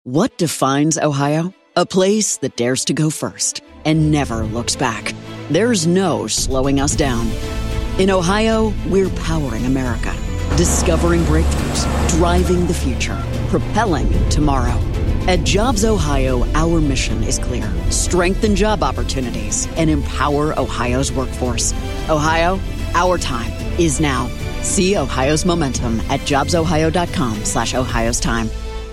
What defines Ohio? A place that dares to go first and never looks back. There's no slowing us down. In Ohio, we're powering America, discovering breakthroughs, driving the future, propelling tomorrow. At Jobs Ohio, our mission is clear. Strengthen job opportunities and empower Ohio's workforce. Ohio, our time is now. See Ohio's momentum at jobsohio.com/Ohio's time.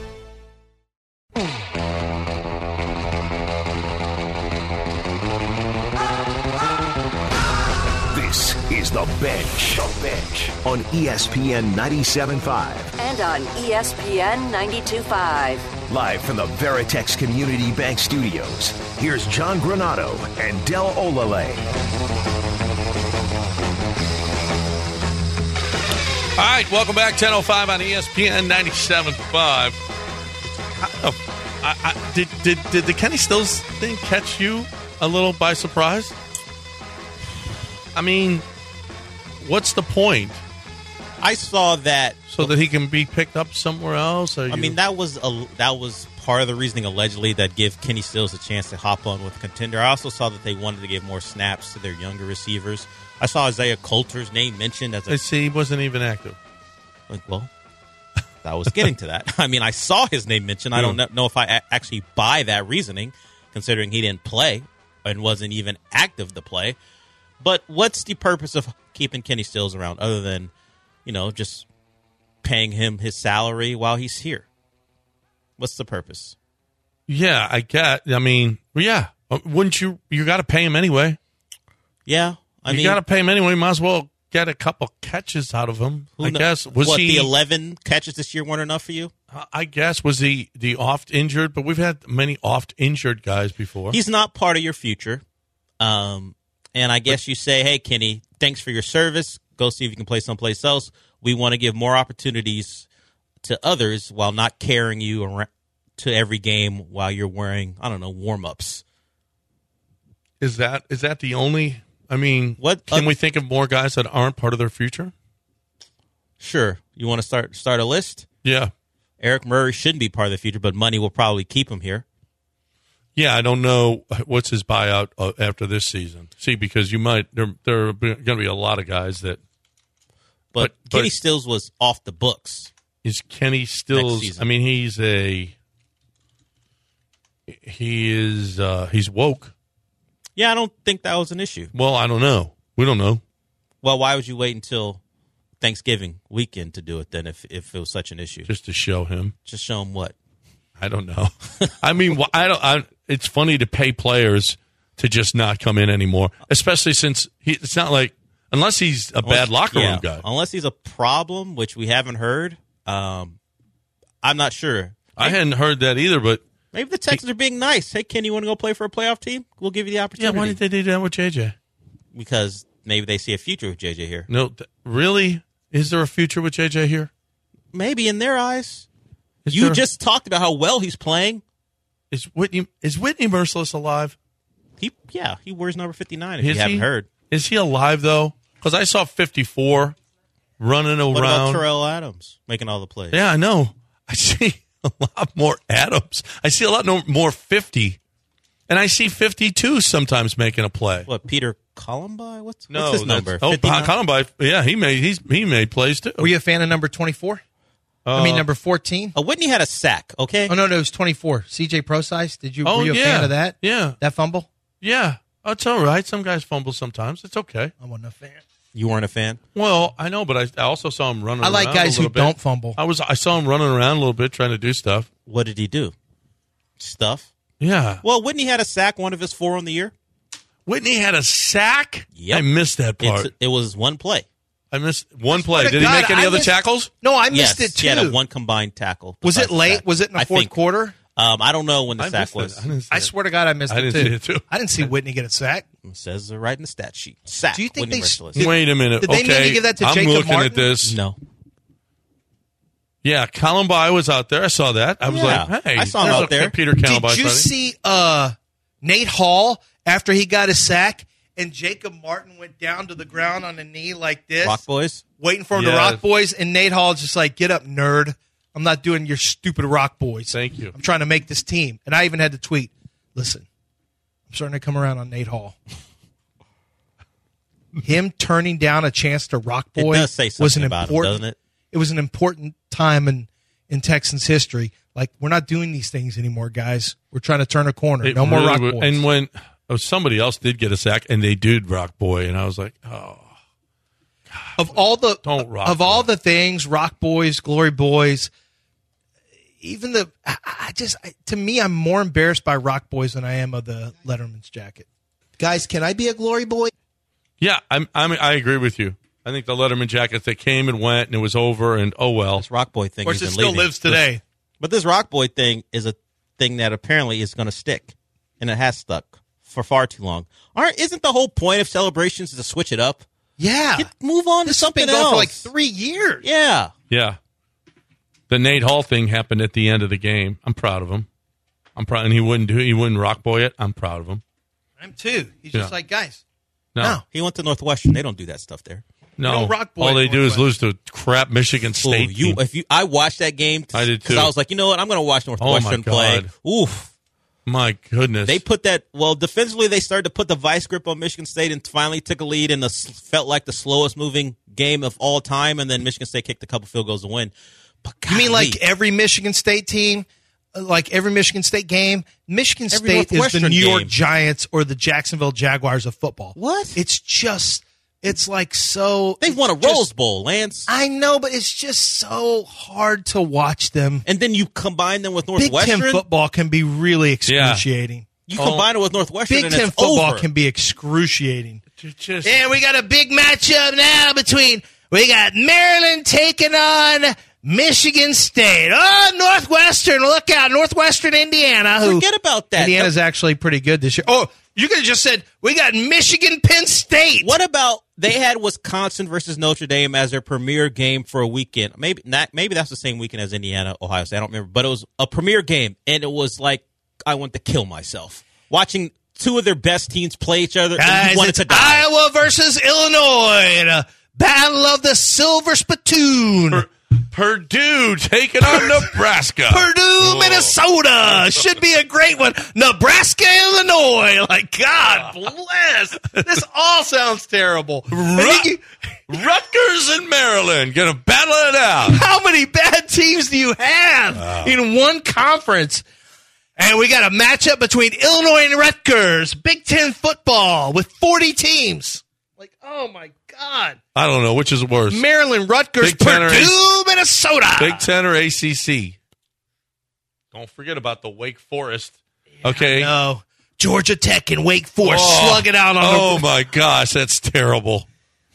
This is The Bench on ESPN 97.5. And on ESPN 92.5. Live from the Veritex Community Bank Studios, here's John Granato and Del Olale. All right, welcome back. 10:05 on ESPN 97.5. Did the Kenny Stills thing catch you a little by surprise? I mean, what's the point? I saw that so that he can be picked up somewhere else. I mean, that was part of the reasoning allegedly that give Kenny Stills a chance to hop on with a contender. I also saw that they wanted to give more snaps to their younger receivers. I saw Isaiah Coulter's name mentioned as a. See, he wasn't even active. Well, I was getting to that. I mean, I saw his name mentioned. I don't know if I actually buy that reasoning, considering he didn't play and wasn't even active to play. But what's the purpose of keeping Kenny Stills around other than, just paying him his salary while he's here? What's the purpose? Yeah, wouldn't you? You got to pay him anyway. Yeah, you got to pay him anyway. Might as well get a couple catches out of him. I guess the 11 catches this year weren't enough for you? I guess was the oft injured, but we've had many oft injured guys before. He's not part of your future. And I guess you say, hey, Kenny, thanks for your service. Go see if you can play someplace else. We want to give more opportunities to others while not carrying you around to every game while you're wearing, warm-ups. Is that the only? I mean, can we think of more guys that aren't part of their future? Sure. You want to start a list? Yeah. Eric Murray shouldn't be part of the future, but money will probably keep him here. Yeah, I don't know what's his buyout after this season. See, because there are going to be a lot of guys that. But Kenny Stills was off the books. Is Kenny Stills? I mean, he's woke. Yeah, I don't think that was an issue. Well, I don't know. We don't know. Well, why would you wait until Thanksgiving weekend to do it then if it was such an issue? Just to show him. Just show him what? I don't know. I mean, it's funny to pay players to just not come in anymore, especially since it's not like unless he's a bad locker room guy. Unless he's a problem, which we haven't heard. I'm not sure. I hadn't heard that either, but maybe the Texans are being nice. Hey, Kenny, you want to go play for a playoff team? We'll give you the opportunity. Yeah, why did they do that with JJ? Because maybe they see a future with JJ here. No, really? Is there a future with JJ here? Maybe in their eyes. You just talked about how well he's playing. Is Whitney Merciless alive? He wears number 59 if you haven't heard. Is he alive, though? Because I saw 54 running around. What about Terrell Adams making all the plays? Yeah, I know. I see a lot more Adams. I see a lot more 50. And I see 52 sometimes making a play. What, Peter Columbine? What's his number? Columbine. Yeah, he made plays, too. Were you a fan of number 24? Number 14? Whitney had a sack, okay? Oh, no, it was 24. CJ Prosise, were you a fan of that? Yeah. That fumble? Yeah. Oh, it's all right. Some guys fumble sometimes. It's okay. I wasn't a fan. You weren't a fan? Well, I know, but I also saw him running around. I like guys who don't fumble. I saw him running around a little bit trying to do stuff. What did he do? Stuff? Yeah. Well, Whitney had a sack, one of his 4 on the year. Whitney had a sack? Yep. I missed that part. It was one play. I missed one play. Did he make any other tackles? No, I missed it too. He had a one combined tackle. Was it late? Was it in the fourth quarter? I don't know when the sack was. I swear to God, I missed it too. I didn't see Whitney get a sack. It says right in the stat sheet. Sack. Do you think Wait a minute. Did they need to give that to I'm Jacob looking Martin? At this. No. Yeah, Columbine was out there. I saw that. I was like, hey. I saw him out there. Peter Columbine. Did you see Nate Hall after he got a sack and Jacob Martin went down to the ground on a knee like this? Rock Boys? Waiting for him to Rock Boys, and Nate Hall just like, get up, nerd. I'm not doing your stupid Rock Boys. Thank you. I'm trying to make this team. And I even had to tweet, listen, I'm starting to come around on Nate Hall. Him turning down a chance to Rock Boy It does say something about him, doesn't it? It was an important time in Texans history. Like, we're not doing these things anymore, guys. We're trying to turn a corner. No more Rock Boys. And when somebody else did get a sack, and they did Rock Boy, and I was like, oh. Of all the all the things, Rock Boys, Glory Boys, even to me, I'm more embarrassed by Rock Boys than I am of the Letterman's jacket. Guys, can I be a Glory Boy? Yeah, I agree with you. I think the Letterman jackets, they came and went, and it was over, and oh well. This Rock Boy thing, Of course, it still lives today. But this Rock Boy thing is a thing that apparently is going to stick, and it has stuck for far too long. Isn't the whole point of celebrations to switch it up? Yeah. Move on to something This has been else. going for like 3 years. Yeah. Yeah. The Nate Hall thing happened at the end of the game. I'm proud of him. I'm proud, and he wouldn't Rock Boy it. I'm proud of him. I'm too. He's just like, guys. No. He went to Northwestern. They don't do that stuff there. No. Rock Boy All they do is Northwestern. lose to crap Michigan State. team. I watched that game. I did too. Because I was like, you know what? I'm going to watch Northwestern play. God. Oof. My goodness. They put defensively, they started to put the vice grip on Michigan State and finally took a lead in felt like the slowest moving game of all time. And then Michigan State kicked a couple field goals to win. But You mean like every Michigan State team, like every Michigan State game? Michigan State is the New York Giants or the Jacksonville Jaguars of football. What? It's like so. They've won a Rose Bowl, Lance. I know, but it's just so hard to watch them. And then you combine them with Big Northwestern. Ten football can be really excruciating. You combine it with Northwestern, Big and Ten it's football over. can be excruciating. Just, And we got a big matchup now we got Maryland taking on Michigan State. Oh, Northwestern, look out. Northwestern Indiana. Forget about that. Indiana's actually pretty good this year. Oh, you could have just said, we got Michigan Penn State. What about they had Wisconsin versus Notre Dame as their premier game for a weekend? Maybe that's the same weekend as Indiana, Ohio State. I don't remember. But it was a premier game, and it was like I want to kill myself. Watching two of their best teams play each other, Guys, and you wanted it's to die. Iowa versus Illinois in a battle of the silver spittoon. Purdue taking on Nebraska. Purdue, Minnesota. Should be a great one. Nebraska, Illinois. Like, God bless. This all sounds terrible. Rutgers and Maryland going to battle it out. How many bad teams do you have in one conference? And we got a matchup between Illinois and Rutgers. Big Ten football with 40 teams. Like, oh, my God. I don't know. Which is worse? Maryland, Rutgers, Big Ten or Purdue, Minnesota. Big Ten or ACC? Don't forget about the Wake Forest. Okay. No. Georgia Tech and Wake Forest slug it out on Oh, my gosh. That's terrible.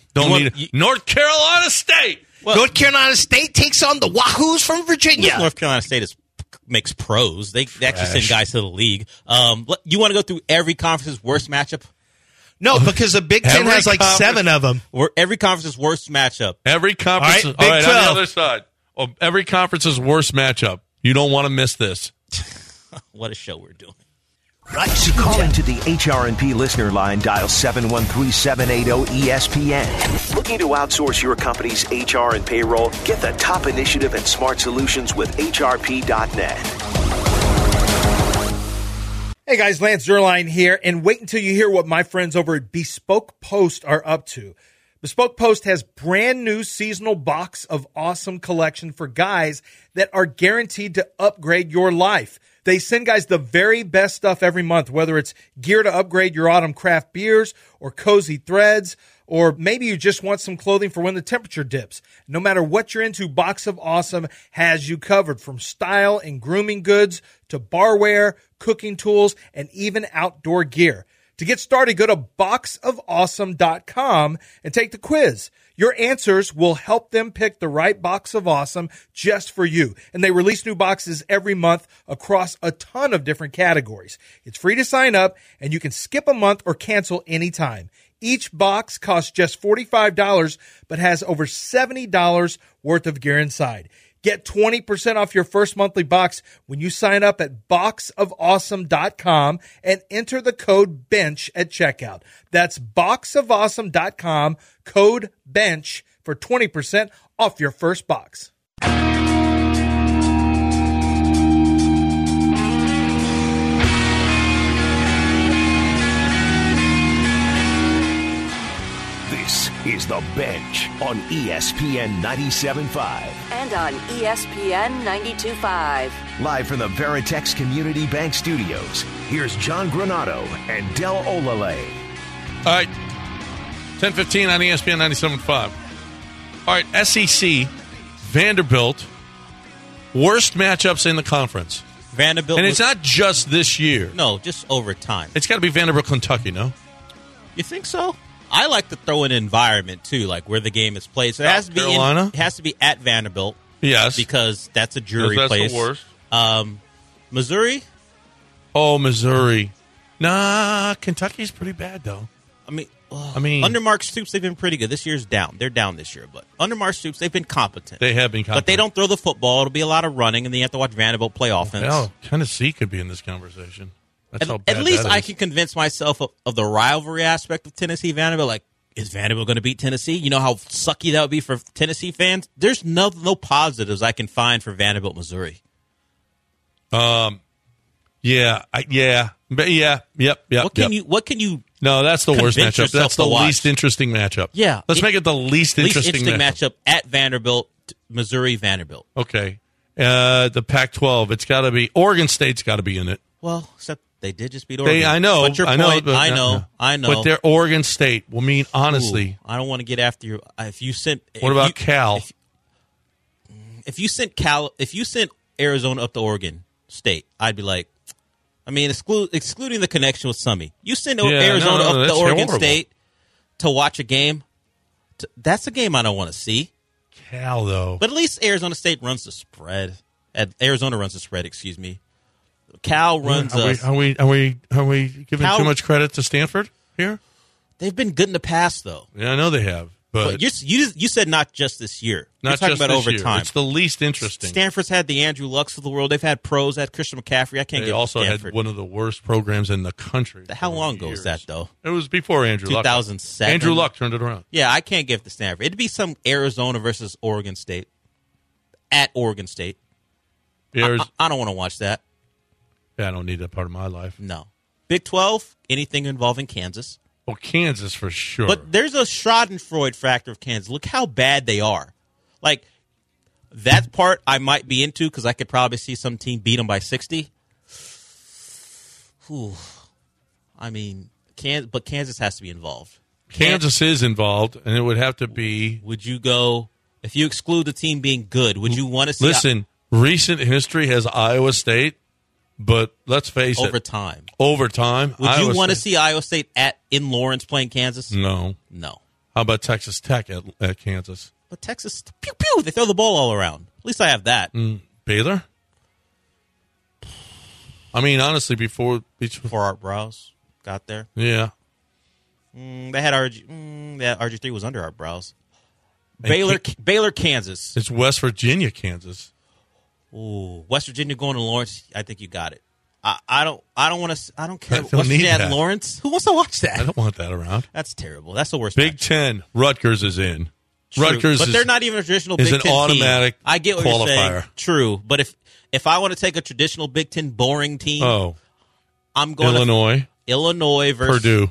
North Carolina State. North Carolina State takes on the Wahoos from Virginia. North Carolina State makes pros. They actually send guys to the league. You want to go through every conference's worst matchup? No, because the Big Ten has like 7 of them. Every conference's worst matchup. Every conference. All All right, right, Big on the 12. other side. Every conference's worst matchup. You don't want to miss this. What a show we're doing. To call into the HRNP listener line, dial 713-780-ESPN. Looking to outsource your company's HR and payroll? Get the top initiative and smart solutions with HRP.net. Hey guys, Lance Zierlein here, and wait until you hear what my friends over at Bespoke Post are up to. Bespoke Post has brand new seasonal box of awesome collection for guys that are guaranteed to upgrade your life. They send guys the very best stuff every month, whether it's gear to upgrade your autumn craft beers or cozy threads, or maybe you just want some clothing for when the temperature dips. No matter what you're into, Box of Awesome has you covered, from style and grooming goods to barware, cooking tools, and even outdoor gear. To get started, go to boxofawesome.com and take the quiz. Your answers will help them pick the right box of awesome just for you. And they release new boxes every month across a ton of different categories. It's free to sign up, and you can skip a month or cancel anytime. Each box costs just $45, but has over $70 worth of gear inside. Get 20% off your first monthly box when you sign up at boxofawesome.com and enter the code BENCH at checkout. That's boxofawesome.com, code BENCH for 20% off your first box. Bench on ESPN 97.5. And on ESPN 92.5. Live from the Veritex Community Bank Studios, here's John Granato and Del Olale. All right, 10:15 on ESPN 97.5. All right, SEC, Vanderbilt, worst matchups in the conference. Vanderbilt. And it's not just this year. No, just over time. It's got to be Vanderbilt, Kentucky, no? You think so? I like to throw an environment, too, like where the game is played. So it has to be Carolina? it has to be at Vanderbilt. Yes. Because that's a jury that's place. the worst. Missouri? Oh, Missouri. Nah, Kentucky's pretty bad, though. I mean, under Mark Stoops, they've been pretty good. This year's down. They're down this year, but under Mark Stoops, they've been competent. They have been competent. But they don't throw the football. It'll be a lot of running, and then you have to watch Vanderbilt play offense. Well, Tennessee could be in this conversation. That's how bad At least that I is. can convince myself of the rivalry aspect of Tennessee-Vanderbilt. Like, is Vanderbilt going to beat Tennessee? You know how sucky that would be for Tennessee fans? There's no positives I can find for Vanderbilt, Missouri. Yep. What can you? No, that's the worst convince matchup. yourself That's the to watch? least interesting matchup. Yeah. Let's make it the least interesting matchup at Vanderbilt, Missouri, Vanderbilt. Okay. The Pac-12, it's got to be Oregon State's got to be in it. Well, except they did just beat Oregon. I know. But your I know. point, But, I know. But they're Oregon State. Well, I mean, honestly. Ooh, I don't want to get after you. If you sent. What about Cal? If you sent Arizona up to Oregon State, I'd be like, I mean, excluding the connection with Summy. You send Arizona up to Oregon State to watch a game. That's a game I don't want to see. Cal, though. But at least Arizona State runs the spread. Arizona runs the spread, excuse me. Cal runs Are we giving too much credit to Stanford here? They've been good in the past, though. Yeah, I know they have. But you said not just this year. Not You're talking just about this over year. time. It's the least interesting. Stanford's had the Andrew Lucks of the world. They've had pros. They had Christian McCaffrey. I can't They get also Stanford. had one of the worst programs in the country. How long ago was that, though? It was before Andrew Luck. 2007. Andrew Luck turned it around. Yeah, I can't give it to Stanford. It'd be some Arizona versus Oregon State at Oregon State. I don't want to watch that. Yeah, I don't need that part of my life. No. Big 12, anything involving Kansas. Well, Kansas for sure. But there's a Schadenfreude factor of Kansas. Look how bad they are. Like, that part I might be into because I could probably see some team beat them by 60. Whew. I mean, but Kansas has to be involved. Kansas is involved, and it would have to be. Would you go, if you exclude the team being good, would you want to see? Listen, recent history has Iowa State, but let's face it. Over time. Would you want to see Iowa State in Lawrence playing Kansas? No. How about Texas Tech at Kansas? But Texas, pew, pew, they throw the ball all around. At least I have that. Baylor? I mean, honestly, before Art Browse got there. Yeah. They had RG3 was under Art Browse. Baylor, Kansas. It's West Virginia, Kansas. Ooh, West Virginia going to Lawrence. I think you got it. I don't want to. I don't care. I don't need that. Lawrence. Who wants to watch that? I don't want that around. That's terrible. That's the worst. Big Ten. Rutgers is in. True, Rutgers, but they're not even a traditional Big Ten is an automatic team. I get what qualifier. you're saying. True, but if I want to take a traditional Big Ten boring team, I'm going Illinois versus Purdue.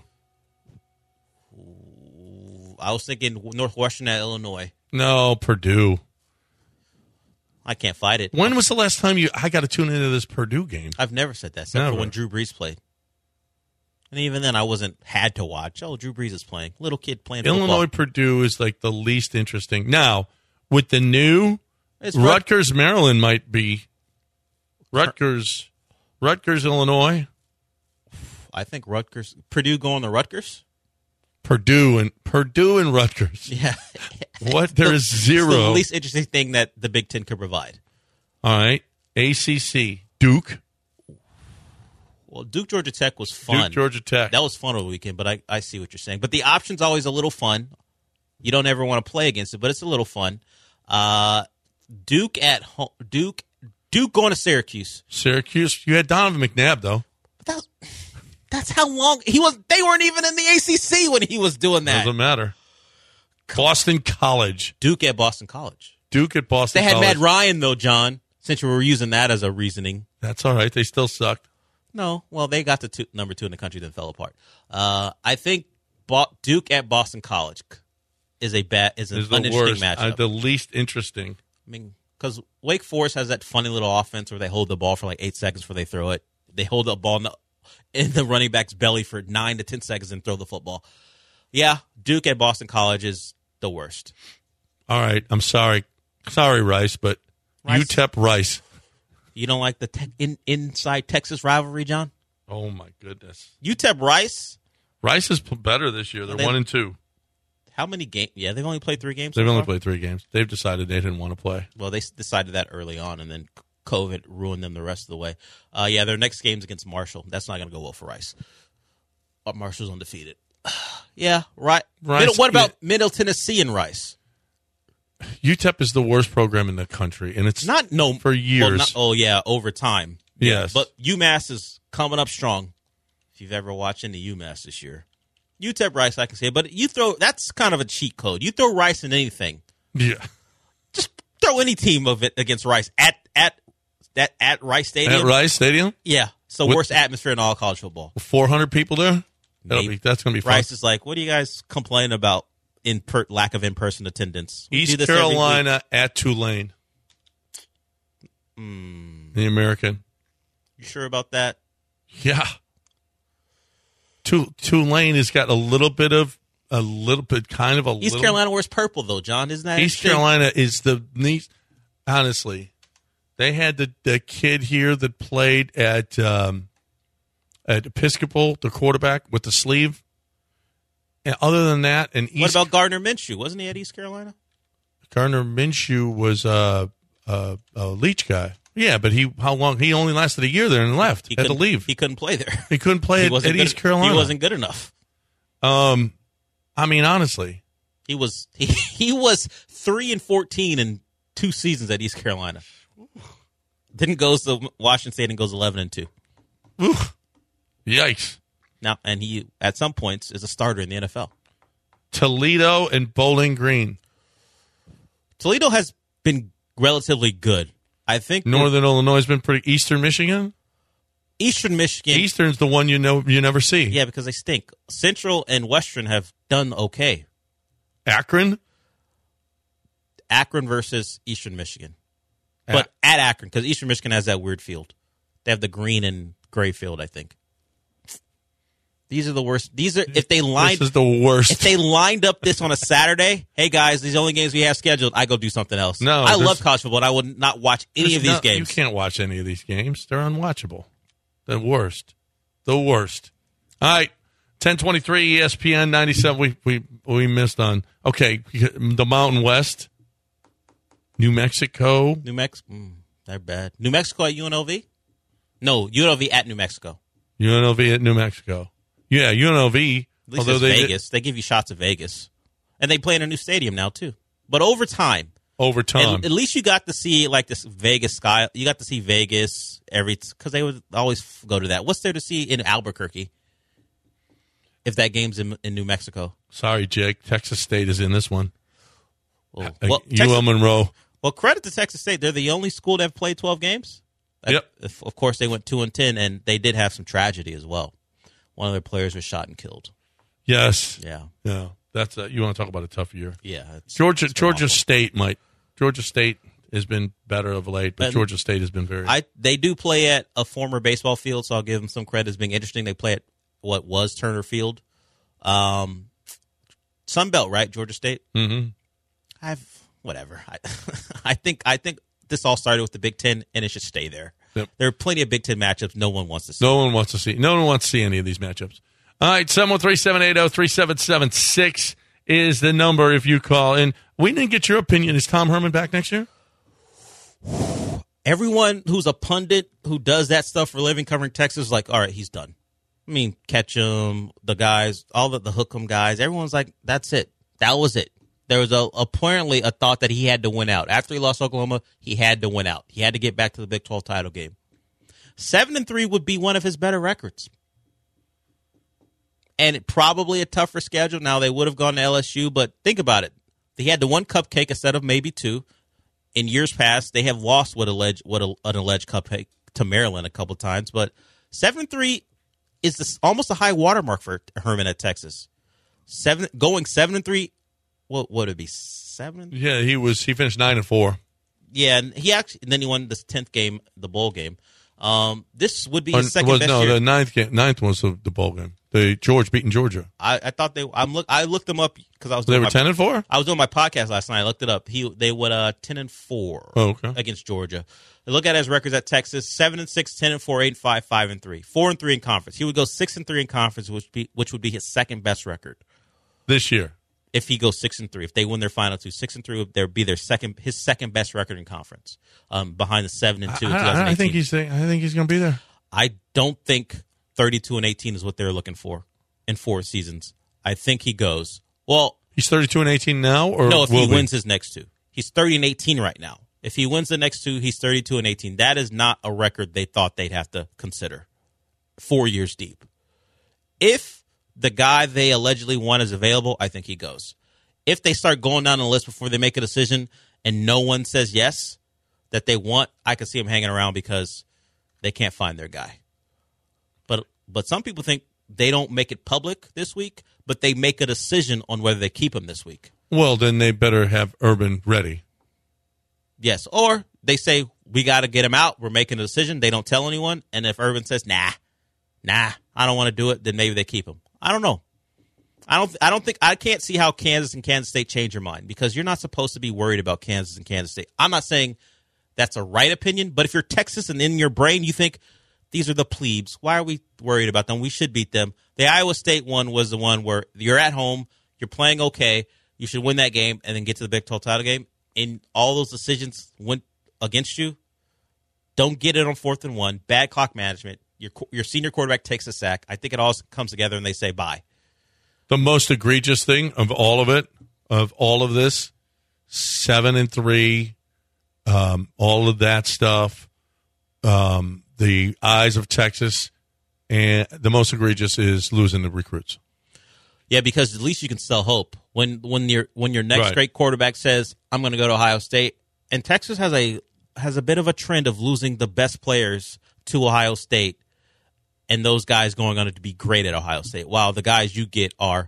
I was thinking Northwestern at Illinois. No, Purdue. I can't fight it. When was the last time I got to tune into this Purdue game? I've never said that, except for when Drew Brees played. And even then, I had to watch. Oh, Drew Brees is playing. Little kid playing football. Illinois Purdue is like the least interesting. Now, with the new Rutgers, Maryland might be Rutgers, Illinois. I think Purdue going to Rutgers. Purdue and Rutgers. Yeah. What? There is zero. It's the least interesting thing that the Big Ten could provide. All right. ACC. Duke. Well, Duke, Georgia Tech was fun. Duke, Georgia Tech. That was fun over the weekend, but I see what you're saying. But the option's always a little fun. You don't ever want to play against it, but it's a little fun. Duke at home. Duke going to Syracuse. Syracuse. You had Donovan McNabb, though. But that's how long he was. They weren't even in the ACC when he was doing that. Doesn't matter. Boston College. Duke at Boston College. Duke at Boston College. They had College. Matt Ryan, though, John, since you were using that as a reasoning. That's all right. They still sucked. No. Well, they got to number 2 in the country, then fell apart. I think Duke at Boston College. is an uninteresting worst, matchup. the least interesting. I mean, because Wake Forest has that funny little offense where they hold the ball for like 8 seconds before they throw it. They hold the ball in the running back's belly for 9 to 10 seconds and throw the football. Yeah, Duke at Boston College is the worst. All right, I'm sorry. Sorry, Rice, but Rice? UTEP Rice. You don't like the inside Texas rivalry, John? Oh, my goodness. UTEP Rice? Rice is better this year. They're 1-2. How many games? Yeah, they've only played 3 games. They've only played 3 games. They've decided they didn't want to play. Well, they decided that early on, and then COVID ruined them the rest of the way. Yeah, their next game's against Marshall. That's not going to go well for Rice. But Marshall's undefeated. Yeah, right. Rice, what about Middle Tennessee and Rice? UTEP is the worst program in the country, and it's for years. Over time. Yes. But UMass is coming up strong. If you've ever watched any UMass this year. UTEP Rice, I can say, but that's kind of a cheat code. You throw Rice in anything. Yeah. Just throw any team of it against Rice at Rice Stadium. At Rice Stadium? Yeah. It's the worst atmosphere in all college football. 400 people there? That's going to be fun. Rice is like, what do you guys complain about lack of in-person attendance? East Carolina at Tulane. The American. You sure about that? Yeah. Tulane has got East Carolina wears purple, though, John. Isn't that East Carolina is honestly, they had the kid here that played at Episcopal, the quarterback with the sleeve. And other than that, what about Gardner Minshew? Wasn't he at East Carolina? Gardner Minshew was a Leach guy. Yeah, but he only lasted a year there and left. Had to leave. He couldn't play there. He couldn't play at East Carolina. He wasn't good enough. I mean, honestly, he was 3-14 in 2 seasons at East Carolina. Then goes to Washington State and goes 11-2. Yikes! Now, and he at some points is a starter in the NFL. Toledo and Bowling Green. Toledo has been relatively good. I think Northern Illinois has been pretty. Eastern Michigan. Eastern's the one you never see. Yeah, because they stink. Central and Western have done okay. Akron versus Eastern Michigan. But at Akron, because Eastern Michigan has that weird field. They have the green and gray field, I think. These are the worst. This is the worst. If they lined up this on a Saturday, hey guys, these are the only games we have scheduled, I go do something else. No, I love college football, but I would not watch any of these games. You can't watch any of these games. They're unwatchable. The worst. All right. 1023 ESPN 97. We missed on. Okay, the Mountain West. New Mexico. They're bad. New Mexico at UNLV? No, UNLV at New Mexico. UNLV at New Mexico. Yeah, UNLV. At least it's Vegas. They give you shots of Vegas. And they play in a new stadium now, too. But over time. At least you got to see, like, this Vegas sky. You got to see Vegas because they would always go to that. What's there to see in Albuquerque if that game's in New Mexico? Sorry, Jake. Texas State is in this one. UL Monroe. Well, credit to Texas State. They're the only school that have played 12 games. Yep. Of course, they went 2-10, and they did have some tragedy as well. One of their players was shot and killed. Yes. Yeah. Yeah. That's you want to talk about a tough year. Yeah. Georgia State has been better of late, but Georgia State has been very. They do play at a former baseball field, so I'll give them some credit as being interesting. They play at what was Turner Field. Sun Belt, right? Georgia State. Mm-hmm. Whatever. I think this all started with the Big Ten, and it should stay there. Yep. There are plenty of Big Ten matchups no one wants to see. No one wants to see any of these matchups. All right, 713-780-3776 is the number if you call. And we didn't get your opinion. Is Tom Herman back next year? Everyone who's a pundit who does that stuff for a living covering Texas is like, all right, he's done. I mean, Ketchum, the guys, all the Hookham guys, everyone's like, that's it. That was it. There was apparently a thought that he had to win out. After he lost Oklahoma, he had to win out. He had to get back to the Big 12 title game. 7-3 would be one of his better records. And probably a tougher schedule. Now, they would have gone to LSU, but think about it. They had the one cupcake instead of maybe 2. In years past, they have lost an alleged cupcake to Maryland a couple times. But 7-3 is almost a high watermark for Herman at Texas. Going 7-3 what would it be, 7? Yeah, he finished 9-4. Yeah, and then he won this 10th game, the bowl game. This would be his second best year. The ninth was the bowl game. The beating Georgia. I thought I looked them up because I was. They were 10-4. I was doing my podcast last night. I looked it up. They would 10-4. Oh, okay. Against Georgia. I look at his records at Texas: 7-6, 10-4, 8-5, 5-3, 4-3 in conference. He would go 6-3 in conference, which would be his second best record this year. If he goes 6-3, if they win their final two, 6-3, there would be his second best record in conference, behind the 7-2 in 2018. I think he's going to be there. I don't think 32-18 is what they're looking for in 4 seasons. I think he goes. Well, he's 32-18 now, or no? If he wins his next 2, he's 30-18 right now. If he wins the next 2, he's 32-18. That is not a record they thought they'd have to consider 4 years deep. If the guy they allegedly want is available, I think he goes. If they start going down the list before they make a decision and no one says yes that they want, I could see him hanging around because they can't find their guy. But some people think they don't make it public this week, but they make a decision on whether they keep him this week. Well, then they better have Urban ready. Yes, or they say, we got to get him out. We're making a decision. They don't tell anyone. And if Urban says, nah, I don't want to do it, then maybe they keep him. I don't know. I can't see how Kansas and Kansas State change your mind because you're not supposed to be worried about Kansas and Kansas State. I'm not saying that's a right opinion, but if you're Texas and in your brain you think these are the plebes, why are we worried about them? We should beat them. The Iowa State one was the one where you're at home, you're playing okay, you should win that game and then get to the Big 12 title game. And all those decisions went against you. Don't get it on 4th and 1. Bad clock management. Your senior quarterback takes a sack. I think it all comes together and they say bye. The most egregious thing of all of this, 7-3, all of that stuff, the eyes of Texas, and the most egregious is losing the recruits. Yeah, because at least you can still hope. When your next great quarterback says, I'm going to go to Ohio State, and Texas has a bit of a trend of losing the best players to Ohio State, and those guys going on to be great at Ohio State, while the guys you get are,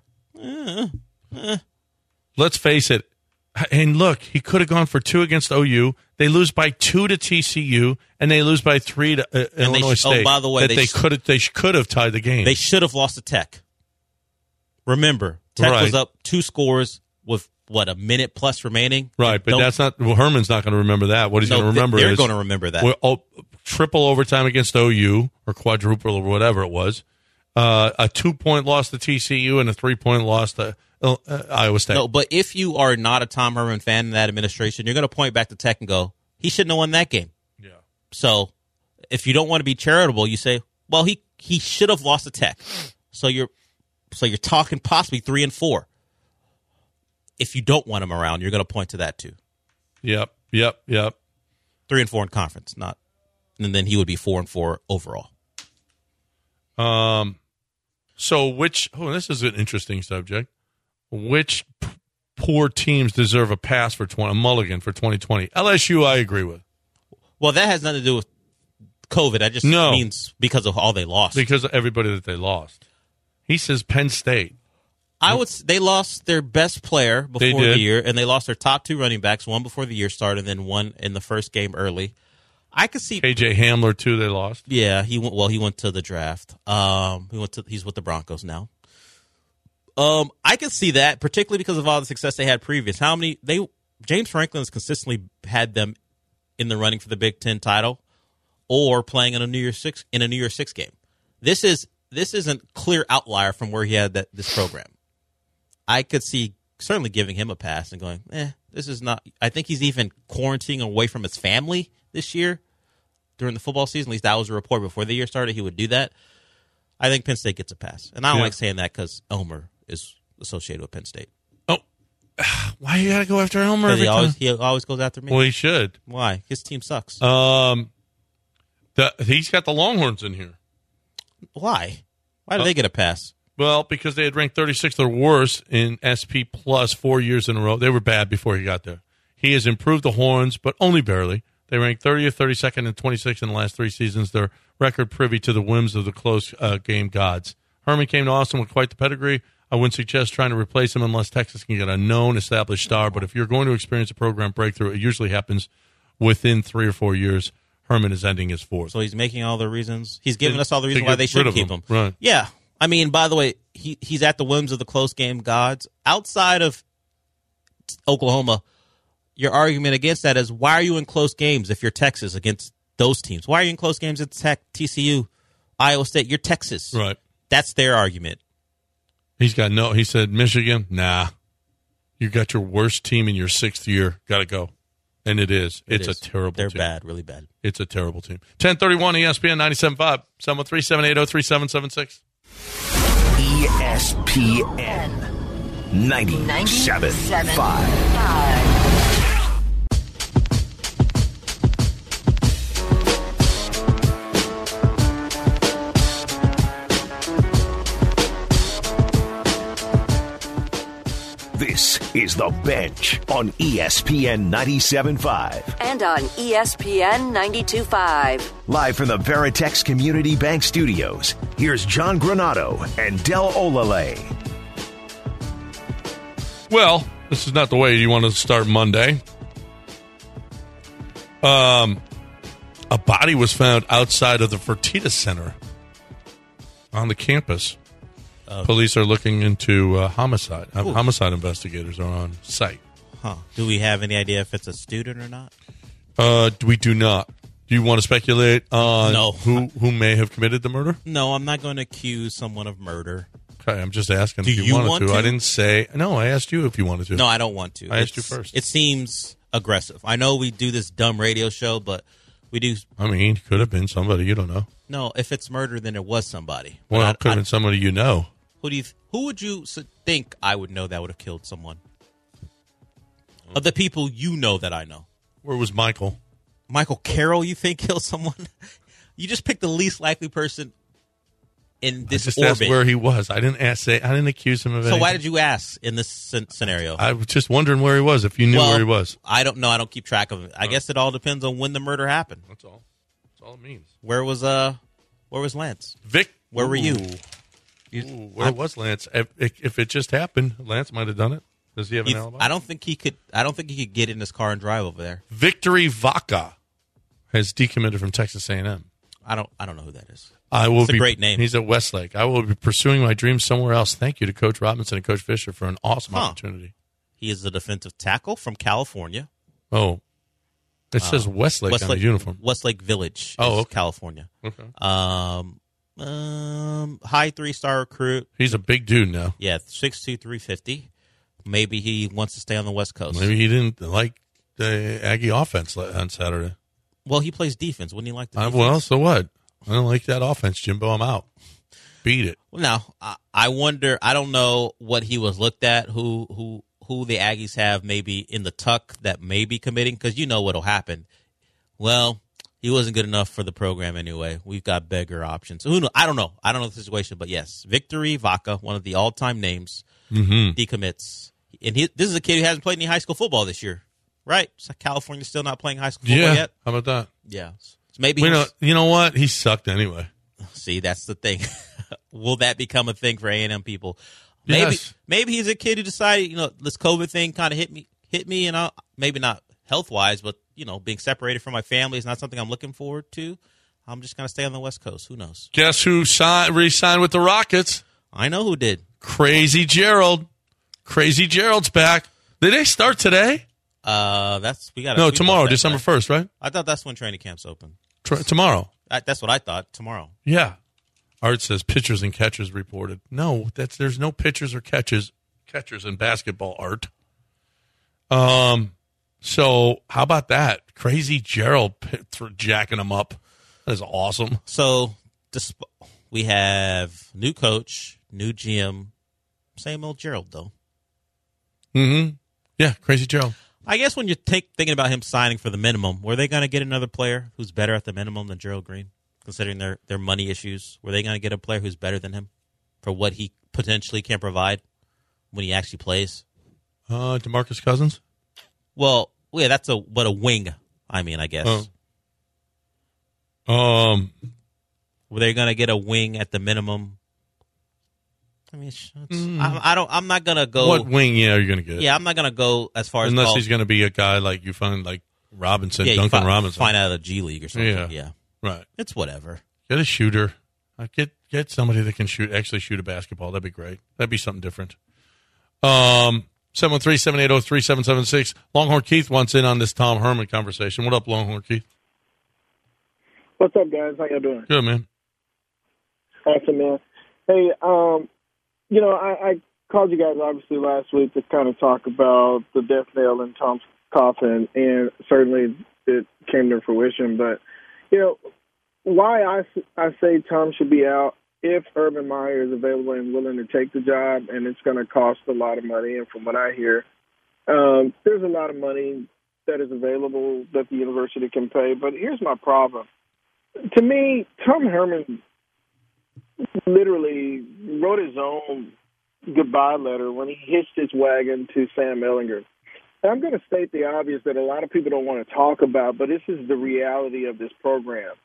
Let's face it. And look, he could have gone for 2 against OU. They lose by 2 to TCU, and they lose by 3 to Illinois State. Oh, by the way, they could have tied the game. They should have lost to Tech. Remember, Tech was up 2 scores with a minute plus remaining. Right, but that's not. Well, Herman's not going to remember that. What he's going to remember they're going to remember that. Triple overtime against OU or quadruple or whatever it was. A 2-point loss to TCU and a 3-point loss to Iowa State. No, but if you are not a Tom Herman fan in that administration, you're going to point back to Tech and go, he shouldn't have won that game. Yeah. So if you don't want to be charitable, you say, well, he should have lost to Tech. So you're talking possibly 3-4. If you don't want him around, you're going to point to that too. Yep. 3-4 in conference, and then he would be 4-4 overall. So this is an interesting subject. Which poor teams deserve a mulligan for 2020? LSU, I agree with. Well, that has nothing to do with COVID. That just means because of all they lost. Because of everybody that they lost. He says Penn State. They lost their best player before the year, and they lost their top 2 running backs, one before the year started, and then one in the first game early. I could see KJ Hamler too. They lost. Yeah, he went to the draft. He's with the Broncos now. I could see that, particularly because of all the success they had previous. James Franklin has consistently had them in the running for the Big Ten title, or playing in a New Year's Six game. This isn't clear outlier from where he had this program. I could see certainly giving him a pass and going, this is not. I think he's even quarantining away from his family this year during the football season. At least that was a report before the year started. He would do that. I think Penn State gets a pass, and I don't like saying that because Elmer is associated with Penn State. Oh, why you gotta go after Elmer every time? He always goes after me. Well, he should. Why? His team sucks. He's got the Longhorns in here. Why? Why do they get a pass? Well, because they had ranked 36th or worse in SP Plus 4 years in a row. They were bad before he got there. He has improved the Horns, but only barely. They ranked 30th, 32nd, and 26th in the last 3 seasons. Their record privy to the whims of the close game gods. Herman came to Austin with quite the pedigree. I wouldn't suggest trying to replace him unless Texas can get a known established star. But if you're going to experience a program breakthrough, it usually happens within 3 or 4 years. Herman is ending his fourth. So he's making all the reasons. He's giving us all the reasons To why they get rid should of keep him. Right. Yeah. I mean, by the way, he's at the whims of the close game gods. Outside of Oklahoma, your argument against that is, why are you in close games if you're Texas against those teams? Why are you in close games at Tech, TCU, Iowa State? You're Texas. Right. That's their argument. He said, Michigan, nah. You got your worst team in your 6th year. Got to go. And it is. It's a terrible They're team. bad, really bad. It's a terrible team. 1031 ESPN 97.5, 713-780-3776. ESPN 97.5. This is The Bench on ESPN 97.5. And on ESPN 92.5. Live from the Veritex Community Bank Studios, here's John Granato and Del Olale. Well, this is not the way you want to start Monday. A body was found outside of the Fertitta Center on the campus. Police are looking into homicide. Homicide investigators are on site. Huh. Do we have any idea if it's a student or not? We do not. Do you want to speculate on No. who may have committed the murder? No, I'm not going to accuse someone of murder. Okay, I'm just asking Do if you you wanted want to. to? I didn't say. No, I asked you if you wanted to. No, I don't want to. I asked you first. It seems aggressive. I know we do this dumb radio show, but we do. I mean, it could have been somebody. You don't know. No, if it's murder, then it was somebody. But Well, it could have been somebody you know. Who would you think I would know that would have killed someone? Of the people you know that I know. Where was Michael? Michael Carroll, you think killed someone? You just picked the least likely person in this I just orbit. asked where he was. I didn't accuse him of anything. So why did you ask in this scenario? I was just wondering where he was, if you knew where he was. I don't know. I don't keep track of it. I guess it all depends on when the murder happened. That's all. That's all it means. Where was Lance? Vic, Where were you? Where was Lance? If it just happened, Lance might have done it. Does he have an alibi? I don't think he could get in his car and drive over there. Victory Vaca has decommitted from Texas A&M. I don't know who that is. It's a great name. He's at Westlake. I will be pursuing my dreams somewhere else. Thank you to Coach Robinson and Coach Fisher for an awesome opportunity. He is a defensive tackle from California. Oh, it says Westlake on his uniform. Westlake Village. Oh, is okay. California. Okay. High 3-star recruit. He's a big dude now. Yeah, 6'2", 350. Maybe he wants to stay on the West Coast. Maybe he didn't like the Aggie offense on Saturday. Well, he plays defense. Wouldn't he like the defense? Well, so what? I don't like that offense, Jimbo. I'm out. Beat it. Well, now, I wonder, I don't know what he was looked at, who the Aggies have maybe in the tuck that may be committing, because you know what'll happen. Well, he wasn't good enough for the program anyway. We've got bigger options. Who knows? I don't know. I don't know the situation, but yes, Victory Vaca, one of the all-time names, decommits. And this is a kid who hasn't played any high school football this year, right? So California's still not playing high school football yet? How about that? Yeah. So maybe you know what? He sucked anyway. See, that's the thing. Will that become a thing for A&M people? Maybe he's a kid who decided, this COVID thing kind of hit me, and maybe not health-wise, but, being separated from my family is not something I'm looking forward to. I'm just going to stay on the West Coast. Who knows? Guess who re-signed with the Rockets? I know who did. Crazy Gerald. Crazy Gerald's back. Did they start today? Tomorrow, December 1st, right? I thought that's when training camps open. Tomorrow. That's what I thought. Tomorrow. Yeah. Art says pitchers and catchers reported. No, there's no pitchers or catchers in basketball, Art. So how about that? Crazy Gerald jacking him up. That is awesome. So we have new coach, new GM, same old Gerald though. Mm-hmm. Yeah, Crazy Gerald. I guess when you're thinking about him signing for the minimum, were they going to get another player who's better at the minimum than Gerald Green, considering their money issues? Were they going to get a player who's better than him for what he potentially can provide when he actually plays? DeMarcus Cousins? Well, yeah, that's a wing. I guess. Were they going to get a wing at the minimum? I mean, I'm not gonna go. What wing? Yeah, are you gonna get? Yeah, I'm not gonna go as far unless as he's gonna be a guy like you find like Robinson, yeah, Duncan Robinson. Find out of the G League or something. Yeah. Right. It's whatever. Get a shooter. Get somebody that can actually shoot a basketball. That'd be great. That'd be something different. 713-780-3776. Longhorn Keith wants in on this Tom Herman conversation. What up, Longhorn Keith? What's up, guys? How y'all doing? Good, man. Awesome, man. Hey, I called you guys obviously last week to kind of talk about the death nail in Tom's coffin, and certainly it came to fruition. But, why I say Tom should be out if Urban Meyer is available and willing to take the job, and it's going to cost a lot of money. And from what I hear, there's a lot of money that is available that the university can pay. But here's my problem. To me, Tom Herman literally wrote his own goodbye letter when he hitched his wagon to Sam Ehlinger. And I'm going to state the obvious that a lot of people don't want to talk about, but this is the reality of this program.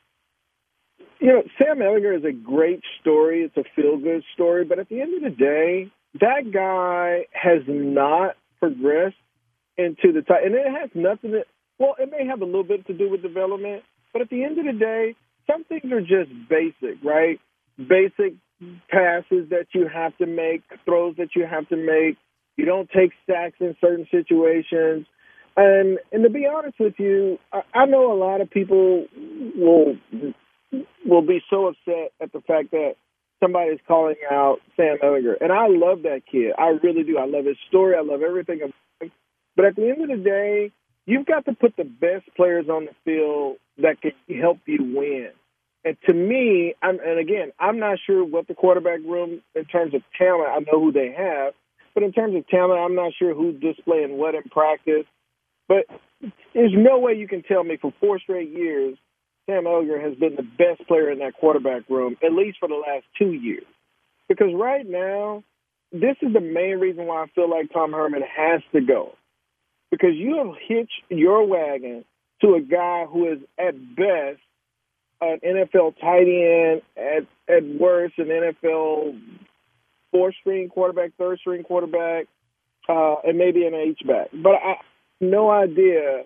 Sam Ehlinger is a great story. It's a feel-good story. But at the end of the day, that guy has not progressed into the – and it has nothing to – well, it may have a little bit to do with development. But at the end of the day, some things are just basic, right? Basic passes that you have to make, throws that you have to make. You don't take sacks in certain situations. And to be honest with you, I know a lot of people will be so upset at the fact that somebody's calling out Sam Ehlinger. And I love that kid. I really do. I love his story. I love everything about him. But at the end of the day, you've got to put the best players on the field that can help you win. And to me, I'm not sure what the quarterback room, in terms of talent, I know who they have. But in terms of talent, I'm not sure who's displaying what in practice. But there's no way you can tell me for 4 straight years Sam Ehlinger has been the best player in that quarterback room, at least for the last 2 years. Because right now, this is the main reason why I feel like Tom Herman has to go. Because you have hitched your wagon to a guy who is, at best, an NFL tight end, at worst, an NFL 4th-string quarterback, 3rd-string quarterback, and maybe an H-back. But I have no idea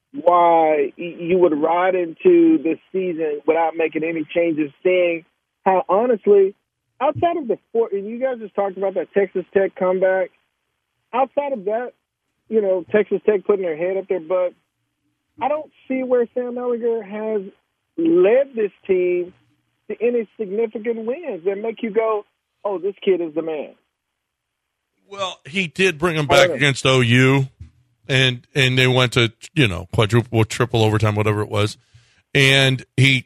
why you would ride into this season without making any changes, seeing how, honestly, outside of and you guys just talked about that Texas Tech comeback, outside of that, Texas Tech putting their head up their butt, I don't see where Sam Ehlinger has led this team to any significant wins that make you go, oh, this kid is the man. Well, he did bring him back against OU, and they went to, quadruple, triple overtime, whatever it was. And he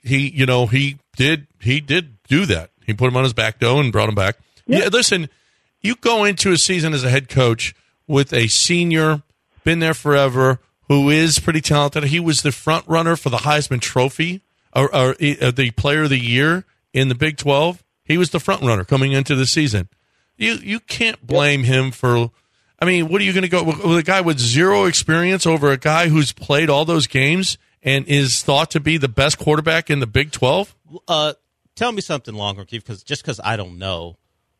did do that. He put him on his back, though, and brought him back. Yeah, listen, you go into a season as a head coach with a senior, been there forever, who is pretty talented. He was the front runner for the Heisman Trophy, or the Player of the Year in the Big 12. He was the front runner coming into the season. You can't blame him for. I mean, what are you going to go with a guy with zero experience over a guy who's played all those games and is thought to be the best quarterback in the Big 12? Tell me something, Longhorn Keith, because I don't know.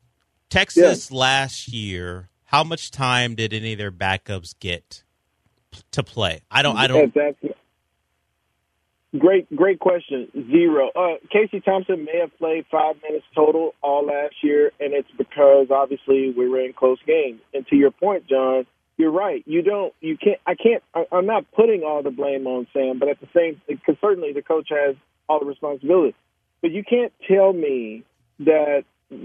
Texas last year, how much time did any of their backups get to play? I don't. That's great question. 0. Casey Thompson may have played 5 minutes total all last year, and it's because obviously we were in close games. And to your point, John, you're right. I'm not putting all the blame on Sam, but at the same, because certainly the coach has all the responsibility. But you can't tell me that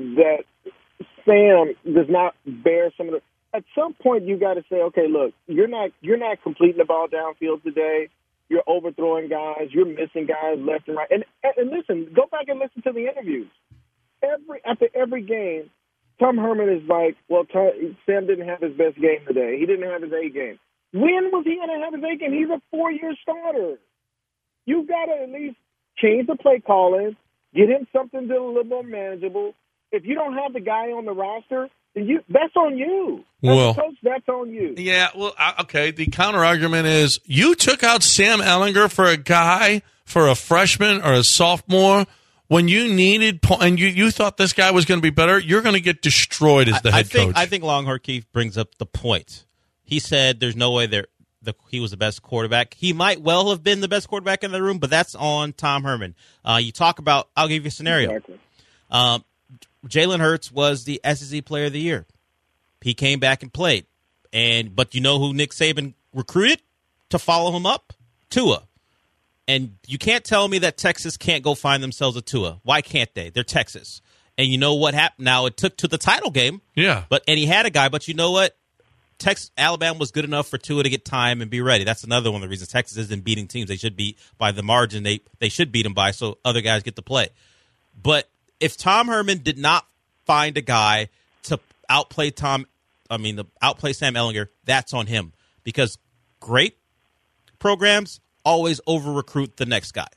Sam does not bear some of the. At some point, you got to say, okay, look, you're not completing the ball downfield today. You're overthrowing guys. You're missing guys left and right. And listen, go back and listen to the interviews. After every game, Tom Herman is like, well, Sam didn't have his best game today. He didn't have his A game. When was he going to have his A game? He's a 4-year starter. You've got to at least change the play calling, get him something that's a little more manageable. If you don't have the guy on the roster, that's on you. As a coach, that's on you. Yeah, well, okay. The counter argument is you took out Sam Ehlinger for a freshman or a sophomore when you needed and you thought this guy was going to be better, you're going to get destroyed as the head coach. I think Longhorn Keith brings up the point. He said there's no way he was the best quarterback. He might well have been the best quarterback in the room, but that's on Tom Herman. You talk about, I'll give you a scenario. Exactly. Jalen Hurts was the SEC Player of the Year. He came back and played. But you know who Nick Saban recruited to follow him up? Tua. And you can't tell me that Texas can't go find themselves a Tua. Why can't they? They're Texas. And you know what happened? Now, it took to the title game. Yeah. And he had a guy, but you know what? Alabama was good enough for Tua to get time and be ready. That's another one of the reasons Texas isn't beating teams. They should beat by the margin they should beat them by, so other guys get to play. But if Tom Herman did not find a guy to outplay Sam Ehlinger, that's on him. Because great programs always over-recruit the next guy.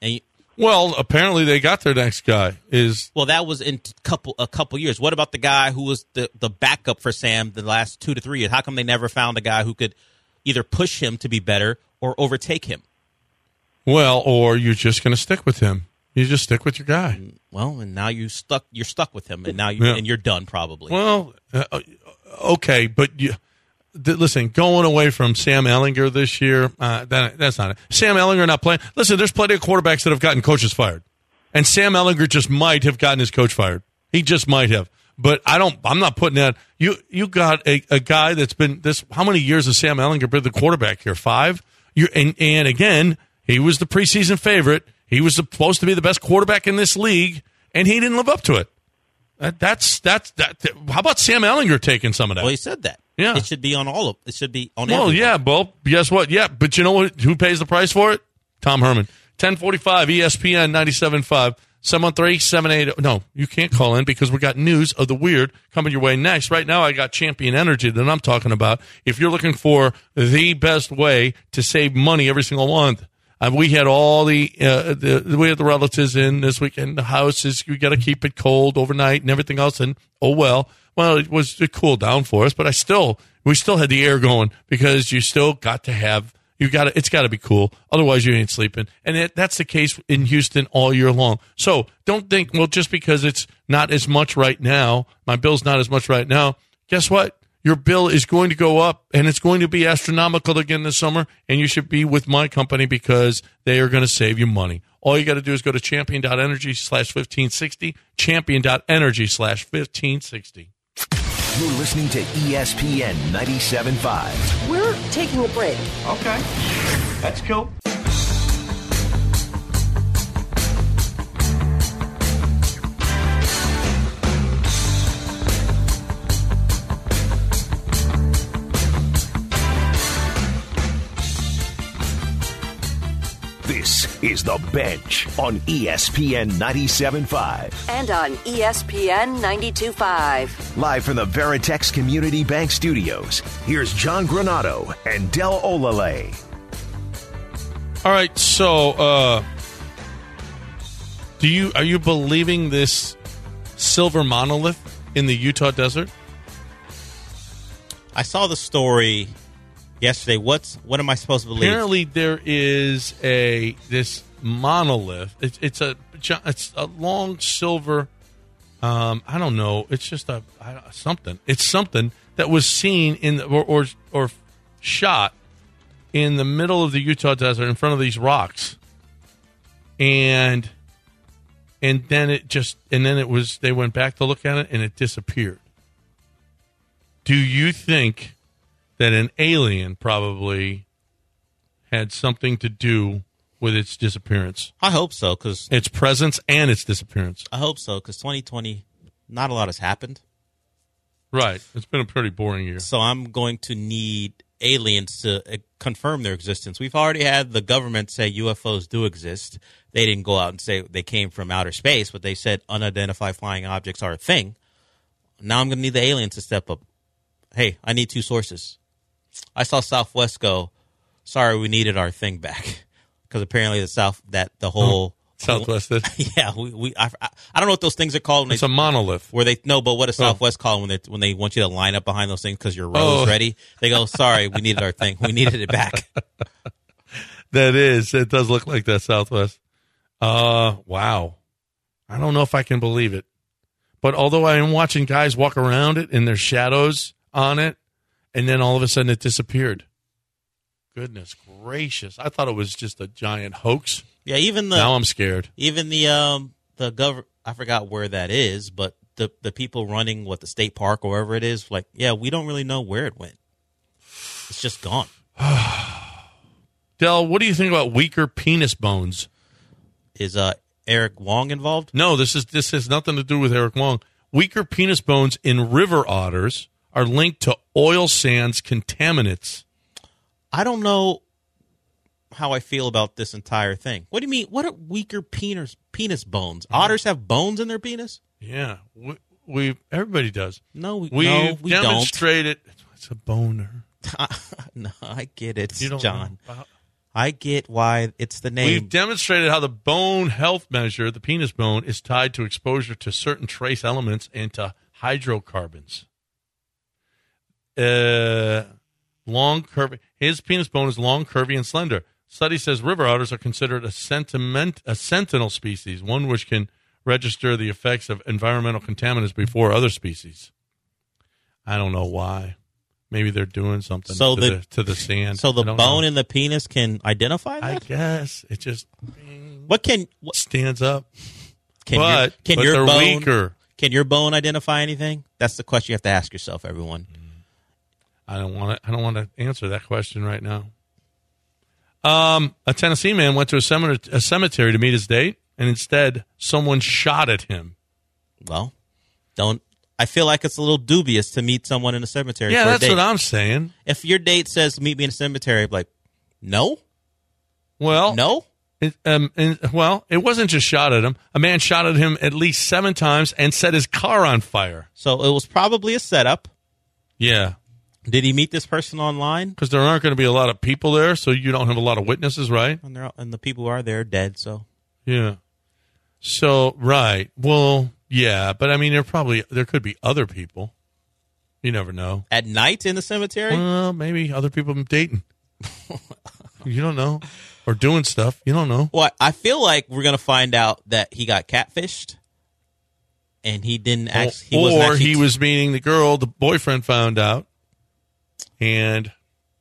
Well, apparently they got their next guy. Well, that was in a couple years. What about the guy who was the backup for Sam the last 2 to 3 years? How come they never found a guy who could either push him to be better or overtake him? Well, or you're just going to stick with him. You just stick with your guy. Well, and now you're stuck with him, and now you're done probably. Well, okay, but listen, going away from Sam Ehlinger this year, that's not it. Sam Ehlinger not playing. Listen, there's plenty of quarterbacks that have gotten coaches fired, and Sam Ehlinger just might have gotten his coach fired. He just might have. But I'm not putting that. You got a guy that's been this. How many years has Sam Ehlinger been the quarterback here? 5. And again, he was the preseason favorite. He was supposed to be the best quarterback in this league, and he didn't live up to it. That's how about Sam Ehlinger taking some of that? Well, he said that. Yeah, it should be on all of. It should be on. Well, everyone. yeah. Well, guess what? Yeah, but you know what? Who pays the price for it? Tom Herman. 1045 ESPN 97.5 713-780. No, you can't call in because we got news of the weird coming your way next. Right now, I got Champion Energy that I'm talking about. If you're looking for the best way to save money every single month. We had all we had the relatives in this weekend. The house is, you got to keep it cold overnight and everything else. And it cooled down for us, but we still had the air going because you still got to have, it's got to be cool. Otherwise you ain't sleeping. And that's the case in Houston all year long. So don't think, well, just because it's not as much right now, my bill's not as much right now. Guess what? Your bill is going to go up, and it's going to be astronomical again this summer, and you should be with my company because they are going to save you money. All you got to do is go to champion.energy/1560, champion.energy/1560. You're listening to ESPN 97.5. We're taking a break. Okay. That's cool. This is The Bench on ESPN 97.5. And on ESPN 92.5. Live from the Veritex Community Bank Studios, here's John Granato and Del Olale. All right, so are you believing this silver monolith in the Utah desert? I saw the story yesterday. What am I supposed to believe? Apparently, there is this monolith. It's a long silver. I don't know. It's just something. It's something that was seen or shot in the middle of the Utah desert in front of these rocks, and then they went back to look at it and it disappeared. Do you think that an alien probably had something to do with its disappearance? I hope so, because its presence and its disappearance. I hope so, because 2020, not a lot has happened. Right. It's been a pretty boring year. So I'm going to need aliens to confirm their existence. We've already had the government say UFOs do exist. They didn't go out and say they came from outer space, but they said unidentified flying objects are a thing. Now I'm going to need the aliens to step up. Hey, I need 2 sources. I saw Southwest go, sorry, we needed our thing back. Because apparently Southwest did? Yeah, I don't know what those things are called. It's a monolith. But what does Southwest call when they want you to line up behind those things because your row is ready? They go, sorry, we needed our thing. We needed it back. It does look like that, Southwest. Wow. I don't know if I can believe it. But although I am watching guys walk around it and there's shadows on it, and then all of a sudden it disappeared. Goodness gracious. I thought it was just a giant hoax. Yeah, now I'm scared. Even the I forgot where that is, but the people running the state park or wherever it is, like, yeah, we don't really know where it went. It's just gone. Del, what do you think about weaker penis bones? Is Eric Wong involved? No, this has nothing to do with Eric Wong. Weaker penis bones in river otters are linked to oil sands contaminants. I don't know how I feel about this entire thing. What do you mean? What are weaker penis bones? Otters have bones in their penis? Yeah, everybody does. No, we demonstrated. It's a boner. No, I get it, You don't John. know. I get why it's the name. We've demonstrated how the bone health measure, the penis bone, is tied to exposure to certain trace elements and to hydrocarbons. Long, curvy. His penis bone is long, curvy, and slender. Study says river otters are considered a sentinel species, one which can register the effects of environmental contaminants before other species. I don't know why. Maybe they're doing something to the sand. So the bone in the penis can identify that? I guess. It just stands up. Can your they're bone, weaker. Can your bone identify anything? That's the question you have to ask yourself, everyone. I don't want to answer that question right now. A Tennessee man went to a cemetery to meet his date, and instead someone shot at him. Well, I feel like it's a little dubious to meet someone in a cemetery. Yeah, for a that's date. what I'm saying. If your date says meet me in a cemetery, I'm like, no. Well, no. It wasn't just shot at him. A man shot at him at least 7 times and set his car on fire. So it was probably a setup. Yeah. Did he meet this person online? Because there aren't going to be a lot of people there, so you don't have a lot of witnesses, right? And the people who are there are dead, so. Yeah. So, right. Well, yeah, but I mean, there could be other people. You never know. At night in the cemetery? Well, maybe other people dating. You don't know. Or doing stuff. You don't know. Well, I feel like we're going to find out that he got catfished. And he didn't actually. He was meeting the girl. The boyfriend found out. And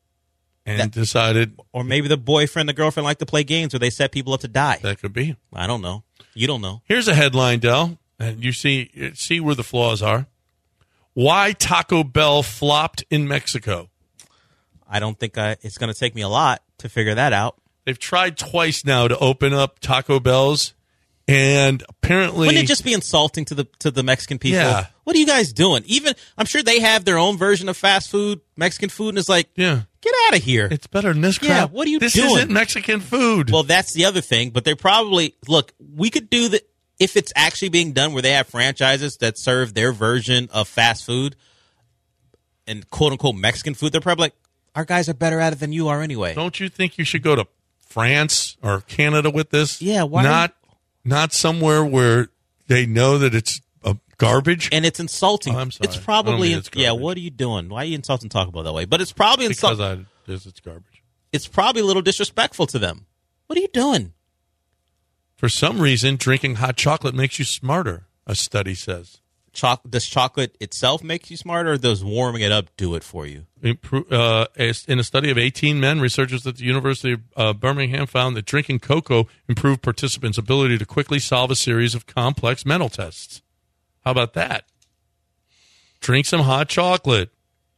decided. Or maybe the boyfriend, the girlfriend like to play games where they set people up to die. That could be. I don't know. You don't know. Here's a headline, Del. And you see where the flaws are. Why Taco Bell flopped in Mexico. I don't think it's going to take me a lot to figure that out. They've tried twice now to open up Taco Bells, and apparently, wouldn't it just be insulting to the Mexican people? Yeah. What are you guys doing? Even I'm sure they have their own version of fast food, Mexican food, and it's like, yeah, get out of here. It's better than this crap. Yeah, what are you this doing? This isn't Mexican food. Well, that's the other thing. But they probably we could do that if it's actually being done where they have franchises that serve their version of fast food and quote unquote Mexican food. They're probably like, our guys are better at it than you are anyway. Don't you think you should go to France or Canada with this? Yeah, why not somewhere where they know that it's garbage and it's insulting. I'm sorry. It's probably it's yeah. What are you doing? Why are you insulting Taco Bell that way? But it's probably insulting because it's garbage. It's probably a little disrespectful to them. What are you doing? For some reason, drinking hot chocolate makes you smarter. A study says. Does chocolate itself make you smarter, or does warming it up do it for you? In a study of 18 men, researchers at the University of Birmingham found that drinking cocoa improved participants' ability to quickly solve a series of complex mental tests. How about that? Drink some hot chocolate.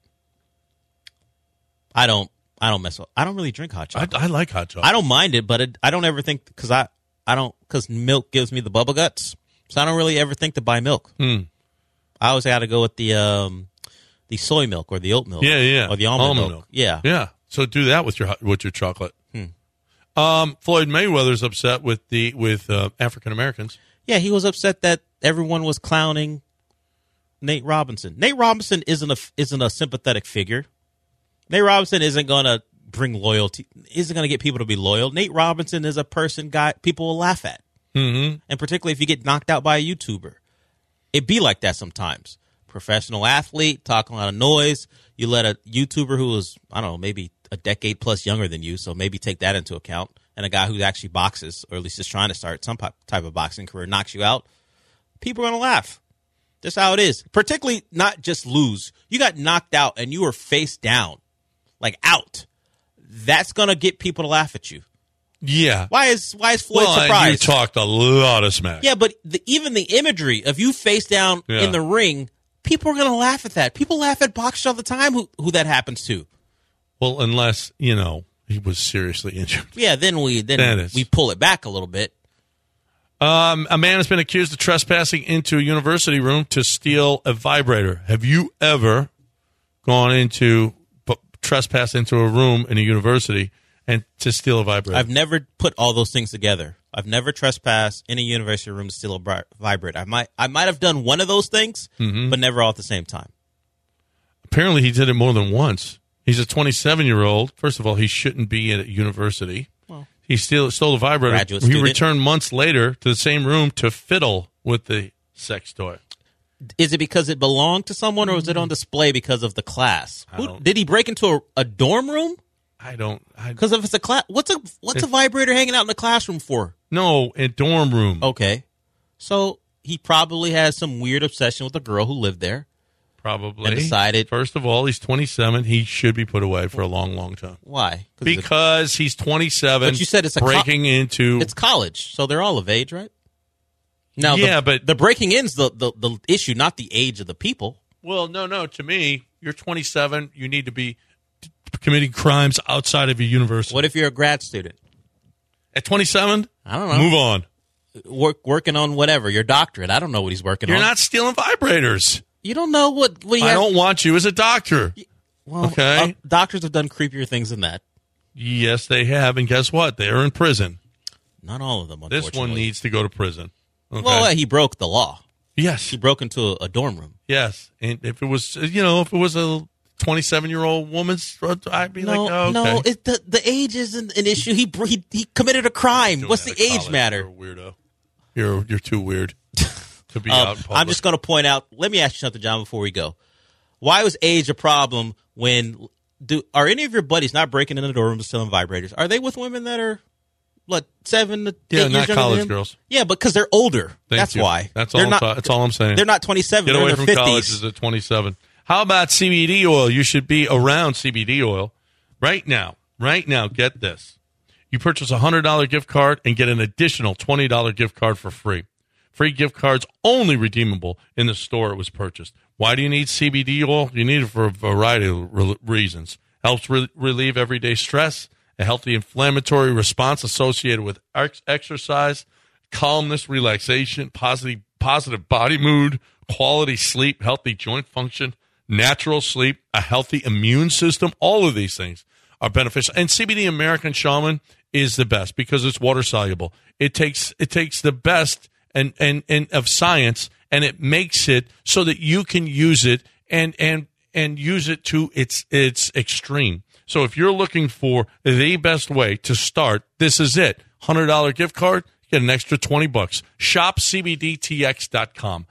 I don't mess with. I don't really drink hot chocolate. I like hot chocolate. I don't mind it, but I don't ever think because milk gives me the bubble guts, so I don't really ever think to buy milk. I always got to go with the soy milk or the oat milk. Yeah. Or the almond milk. Yeah. So do that with your chocolate. Floyd Mayweather's upset with African Americans. Yeah, he was upset that everyone was clowning Nate Robinson. Nate Robinson isn't a sympathetic figure. Nate Robinson isn't going to bring loyalty. Isn't going to get people to be loyal. Nate Robinson is a guy people will laugh at. Mm-hmm. And particularly if you get knocked out by a YouTuber. It be like that sometimes. Professional athlete, talking a lot of noise. You let a YouTuber who was, I don't know, maybe a decade plus younger than you, so maybe take that into account. And a guy who actually boxes, or at least is trying to start some type of boxing career, knocks you out. people are going to laugh. That's how it is. Particularly not just lose. You got knocked out and you were face down, like out. That's going to get people to laugh at you. Yeah. Why is Floyd surprised? And you talked a lot of smack. Yeah, but even the imagery of you face down in the ring, people are going to laugh at that. People laugh at boxers all the time who that happens to. Well, unless, he was seriously injured. Yeah, then we pull it back a little bit. A man has been accused of trespassing into a university room to steal a vibrator. Have you ever gone trespass into a room in a university and to steal a vibrator? I've never put all those things together. I've never trespassed in a university room to steal a vibrator. I might have done one of those things, but never all at the same time. Apparently, he did it more than once. He's a 27-year-old. First of all, he shouldn't be at a university. Well, he stole a vibrator. Graduate student. He returned months later to the same room to fiddle with the sex toy. Is it because it belonged to someone, or was it on display because of the class? Did he break into a dorm room? Because if it's a class, what's a vibrator hanging out in the classroom for? No, a dorm room. Okay, so he probably has some weird obsession with a girl who lived there. Probably. And decided. First of all, he's 27. He should be put away for a long, long time. Why? Because he's 27. But you said it's breaking into. It's college, so they're all of age, right? Now, but the breaking in's the issue, not the age of the people. Well, no. To me, you're 27. You need to be committing crimes outside of your university. What if you're a grad student? At 27? I don't know. Move on. Working on whatever, your doctorate. I don't know what he's working on. You're not stealing vibrators. You don't know what he I don't want you as a doctor. Well, okay? Doctors have done creepier things than that. Yes, they have. And guess what? They are in prison. Not all of them, unfortunately. This one needs to go to prison. Okay? Well, he broke the law. Yes. He broke into a dorm room. Yes. And if it was, a 27-year-old woman's, I'd be okay. No, the age isn't an issue. He committed a crime. What's the age matter? You're a weirdo. You're too weird to be out in public. I'm just going to point out, let me ask you something, John, before we go. Why was age a problem are any of your buddies not breaking into the dorm rooms stealing vibrators? Are they with women that are, 7 to 8 years not younger college than him? Girls. Yeah, because they're older. That's why. That's all I'm saying. They're not 27. Get they're away in from their 50s. college at 27. How about CBD oil? You should be around CBD oil right now. Right now, get this. You purchase a $100 gift card and get an additional $20 gift card for free. Free gift cards only redeemable in the store it was purchased. Why do you need CBD oil? You need it for a variety of reasons. Helps relieve everyday stress, a healthy inflammatory response associated with exercise, calmness, relaxation, positive body mood, quality sleep, healthy joint function, natural sleep, a healthy immune system. All of these things are beneficial. And CBD American Shaman is the best because it's water soluble. It takes the best and of science, and it makes it so that you can use it and use it to its extreme. So if you're looking for the best way to start, this is it. $100 gift card, get an extra $20. ShopCBDTX.com.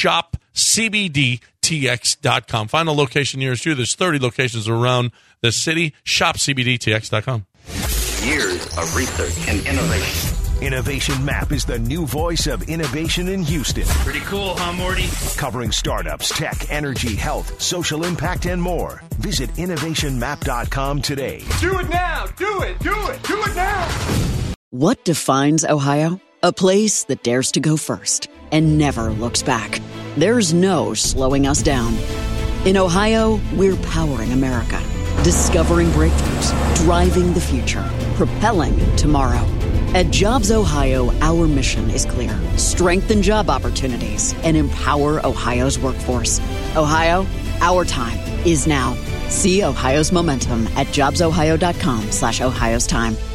ShopCBDTX.com. Find a location nearest you. There's 30 locations around the city. ShopCBDTX.com. Years of research and innovation. Innovation Map is the new voice of innovation in Houston. Pretty cool, huh, Morty? Covering startups, tech, energy, health, social impact, and more. Visit innovationmap.com today. Do it now! Do it! Do it! Do it now! What defines Ohio? A place that dares to go first and never looks back. There's no slowing us down. In Ohio, we're powering America. Discovering breakthroughs, driving the future, propelling tomorrow. At Jobs Ohio, our mission is clear. Strengthen job opportunities and empower Ohio's workforce. Ohio, our time is now. See Ohio's momentum at jobsohio.com/Ohio's time.